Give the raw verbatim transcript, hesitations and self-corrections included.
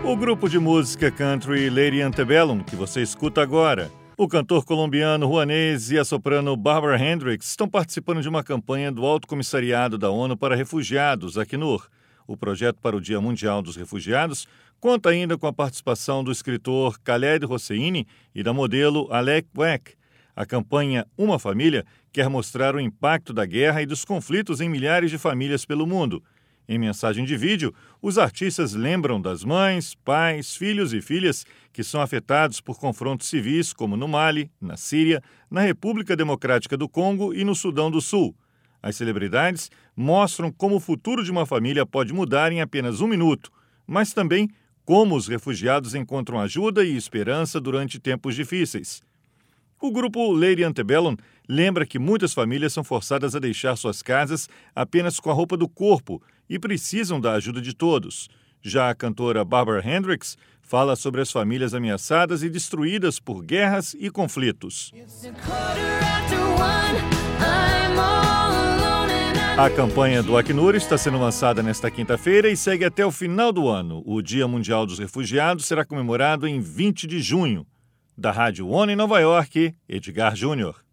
O grupo de música country Lady Antebellum, que você escuta agora, o cantor colombiano Juanes e a soprano Barbara Hendricks estão participando de uma campanha do Alto Comissariado da ONU para Refugiados, Acnur. O projeto para o Dia Mundial dos Refugiados conta ainda com a participação do escritor Khaled Hosseini e da modelo Alec Wek. A campanha Uma Família quer mostrar o impacto da guerra e dos conflitos em milhares de famílias pelo mundo. Em mensagem de vídeo, os artistas lembram das mães, pais, filhos e filhas que são afetados por confrontos civis, como no Mali, na Síria, na República Democrática do Congo e no Sudão do Sul. As celebridades mostram como o futuro de uma família pode mudar em apenas um minuto, mas também como os refugiados encontram ajuda e esperança durante tempos difíceis. O grupo Lady Antebellum lembra que muitas famílias são forçadas a deixar suas casas apenas com a roupa do corpo e precisam da ajuda de todos. Já a cantora Barbara Hendricks fala sobre as famílias ameaçadas e destruídas por guerras e conflitos. A campanha do Acnur está sendo lançada nesta quinta-feira e segue até o final do ano. O Dia Mundial dos Refugiados será comemorado em vinte de junho. Da Rádio ONU em Nova York, Edgar Júnior.